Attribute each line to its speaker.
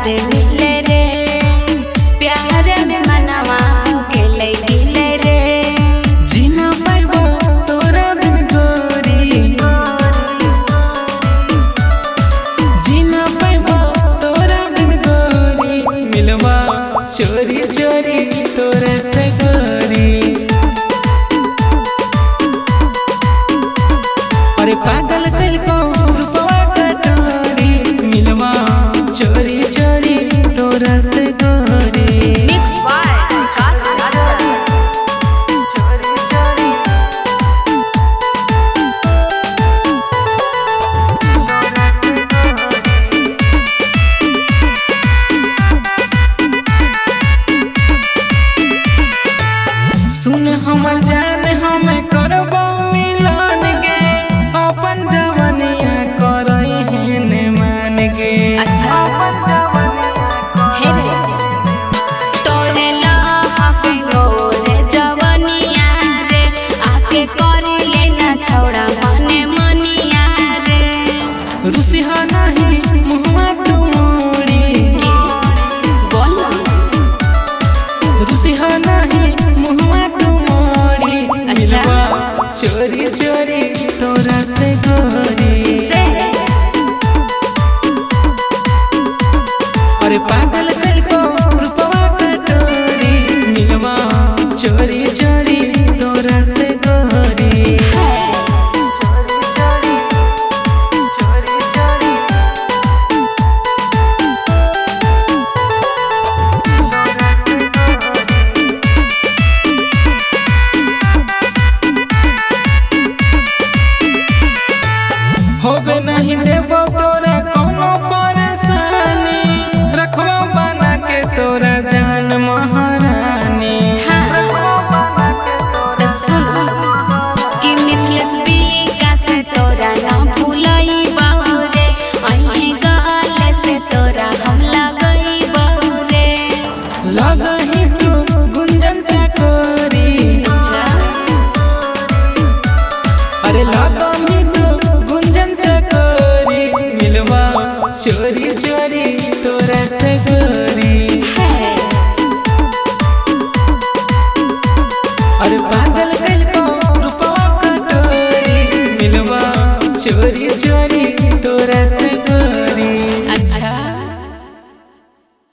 Speaker 1: से मिले रे प्यार में मनवा गेले गिले रे
Speaker 2: जीना पाइबो तोरा बिन गोरी जीना पाइबो तोरा बिन गोरी मिलवा चोरी चोरी तोरा से गोरी अरे पागल कल को रूपवा कटोरी मिलवा चोरी चोरी तोरा से गोरी
Speaker 1: मिक्स बाय आकाश राजा
Speaker 2: सुन हमर जान हमें करबो मिलन गे अपन जवनिया करई हेने मान गे
Speaker 1: अच्छा हे रे तोरे लाके गोरे जवनिया रे आके करी लेना छोड़ा मने मनिया रे
Speaker 2: रुसिहा नहीं मुहवा तू मोड़ी
Speaker 1: बोल
Speaker 2: रुसिहा नहीं मुहवा तू मोड़ी मिलवा चोरी चोरी तोरा से गोरी
Speaker 1: से
Speaker 2: अरे पागल कल को रूपवा कटोरी मिलवा चोरी चोरी तोरा से गोरी होबे नहीं देबो तोरा कोनो परेशानी रखवा बना के तोरा जान महारानी
Speaker 1: तो सुनो कि मिथिलेश बिका से तोरा ना भूलई बहुरे अहीं गाले से तोरा हम लगई बहुरे
Speaker 2: लगही तू गुंजन चकोरी
Speaker 1: अच्छा
Speaker 2: अरे लगही तू गुंजन चकोरी मिलवा चोरी चोरी तोरा से गोरी
Speaker 1: है
Speaker 2: अरे पागल कल को रूपवा कटोरी मिलवा चोरी चोरी